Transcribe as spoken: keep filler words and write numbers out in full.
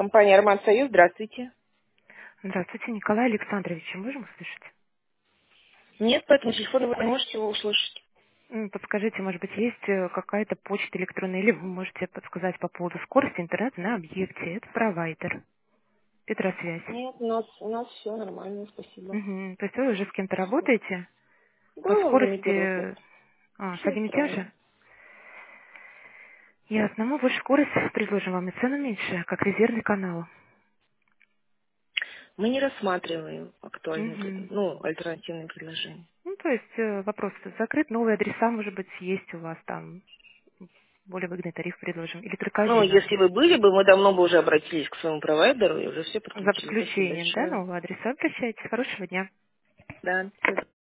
Компания «Роман Союз», здравствуйте. Здравствуйте, Николай Александрович, можем услышать? Нет, по этому телефону вы не можете его услышать. М, Подскажите, может быть, есть э, какая-то почта электронная, или вы можете подсказать по поводу скорости интернета на объекте? Это провайдер, Петросвязь. Нет, у нас, у нас все нормально, спасибо. Мгм. То есть вы уже с кем-то Всё. работаете? По Да, уже не первый год. скорости... А, с Все одним и тем устраивает. же? Ясно. Мы больше скорость предложим вам и цену меньше, как резервный канал. Мы не рассматриваем актуальные, пред- Мгм. ну, альтернативные предложения. Ну, то есть э, вопрос закрыт, новые адреса, может быть, есть у вас там, более выгодный тариф предложим, или только Ну, один если адрес? вы были бы, мы давно бы уже обратились к своему провайдеру и уже все За подключили. Спасибо подключением, да, большое. нового адреса. Обращайтесь. Хорошего дня. Да, всё.